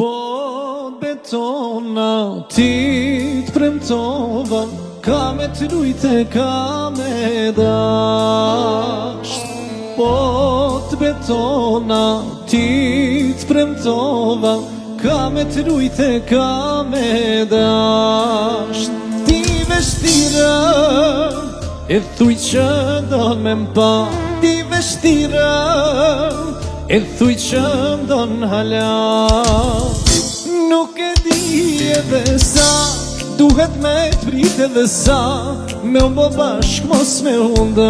Po betona ti t'premtova, ka me t'lujte, ka me dash. Po t'betona ti t'premtova, ka me t'lujte, ka me dash. Ti veshtira e thuj që do me mpa, ti veshtira e thuj që m'don hala. Nuk e di edhe sa duhet me t'prit edhe sa me u bo bashk mos me hunda.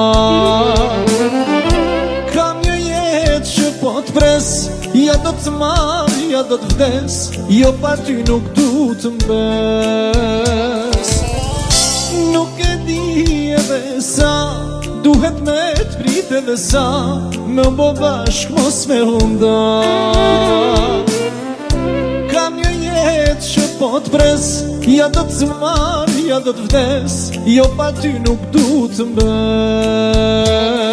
Kam një jetë që po t'pres, ja do t'mar, ja do t'vdes, jo pa ty nuk du t'mbes. Nuk e di edhe sa duhet me t'prit edhe sa me u bo bashk mos me hunda. Kam një jetë që po t'pres, ja do t'mar, ja do t'vdes, jo pa ty nuk du t'mbes.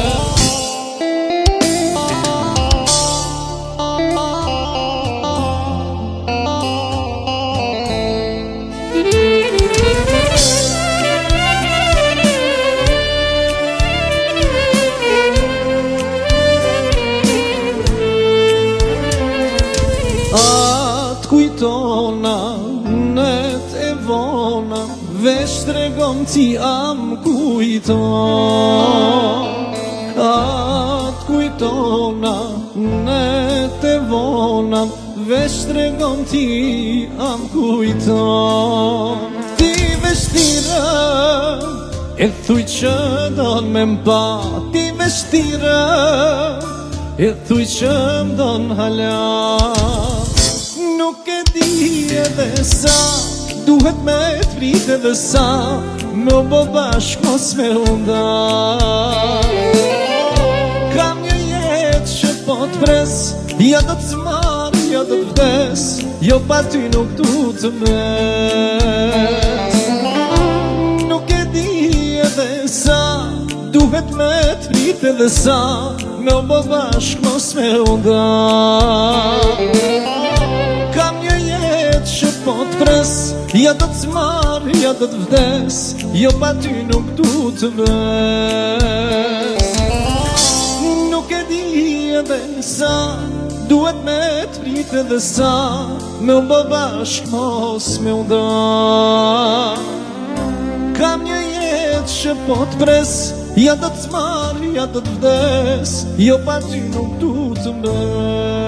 Atë kujtona, net e vona, veç tregon ti am kujton. Atë kujtona, net e vona, veç tregon ti am kujton. Ti veshtira e thuj që don me mpa, ti veshtira e thuj që m'don hala. Nuk e di edhe sa duhet me t'prit edhe sa me u bo bashk mos me hunda. Kam një jetë që po t'pres, ja do t'mar, ja do t'vdes, jo pa ty nuk du t'mbes. Nuk e di edhe sa duhet me t'prit edhe sa me u bo bashk mos me hunda. Kam një jetë që po t'pres, ja do t'mar, ja do t'vdes, jo pa ty nuk du t'mbes. Nuk e di edhe sa duhet me t'prit edhe sa me u bo bashk mos me hunda. Kam një jetë që po t'pres, ja do t'mar, ja do t'vdes, jo pa ty nuk du t'mbes.